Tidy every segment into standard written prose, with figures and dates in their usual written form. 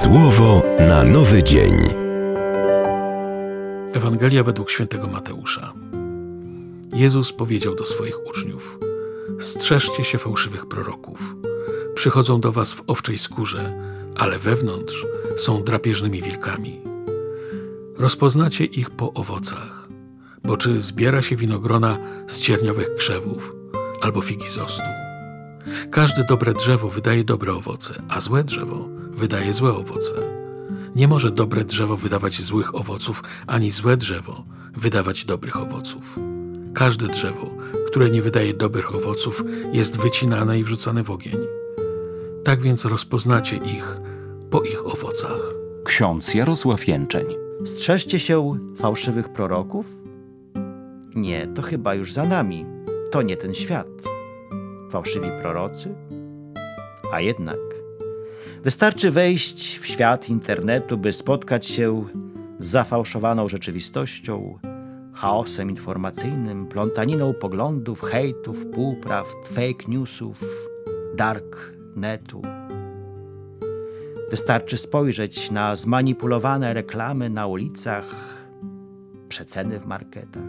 Słowo na nowy dzień. Ewangelia według świętego Mateusza. Jezus powiedział do swoich uczniów: strzeżcie się fałszywych proroków. Przychodzą do was w owczej skórze, ale wewnątrz są drapieżnymi wilkami. Rozpoznacie ich po owocach, bo czy zbiera się winogrona z cierniowych krzewów, albo figi z ostu. Każde dobre drzewo wydaje dobre owoce, a złe drzewo wydaje złe owoce. Nie może dobre drzewo wydawać złych owoców, ani złe drzewo wydawać dobrych owoców. Każde drzewo, które nie wydaje dobrych owoców, jest wycinane i wrzucane w ogień. Tak więc rozpoznacie ich po ich owocach. Ksiądz Jarosław Jęczeń. Strzeżcie się fałszywych proroków? Nie, to chyba już za nami. To nie ten świat. Fałszywi prorocy? A jednak wystarczy wejść w świat internetu, by spotkać się z zafałszowaną rzeczywistością, chaosem informacyjnym, plątaniną poglądów, hejtów, półprawd, fake newsów, darknetu. Wystarczy spojrzeć na zmanipulowane reklamy na ulicach, przeceny w marketach.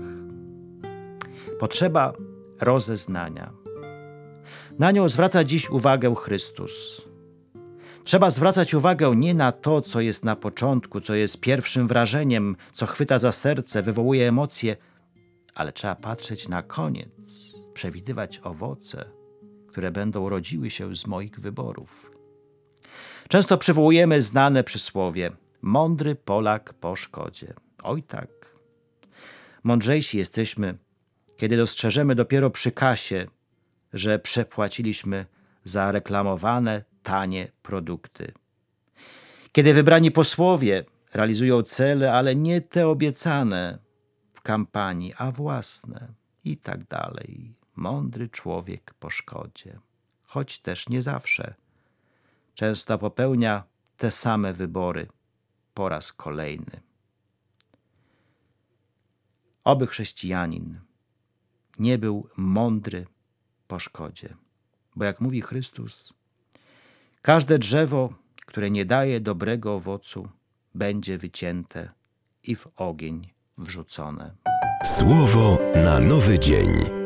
Potrzeba rozeznania. Na nią zwraca dziś uwagę Chrystus. Trzeba zwracać uwagę nie na to, co jest na początku, co jest pierwszym wrażeniem, co chwyta za serce, wywołuje emocje, ale trzeba patrzeć na koniec, przewidywać owoce, które będą rodziły się z moich wyborów. Często przywołujemy znane przysłowie: mądry Polak po szkodzie. Oj tak. Mądrzejsi jesteśmy, kiedy dostrzeżemy dopiero przy kasie, że przepłaciliśmy za reklamowane, tanie produkty. Kiedy wybrani posłowie realizują cele, ale nie te obiecane w kampanii, a własne i tak dalej. Mądry człowiek po szkodzie. Choć też nie zawsze. Często popełnia te same wybory po raz kolejny. Oby chrześcijanin nie był mądry po szkodzie. Bo jak mówi Chrystus, każde drzewo, które nie daje dobrego owocu, będzie wycięte i w ogień wrzucone. Słowo na nowy dzień.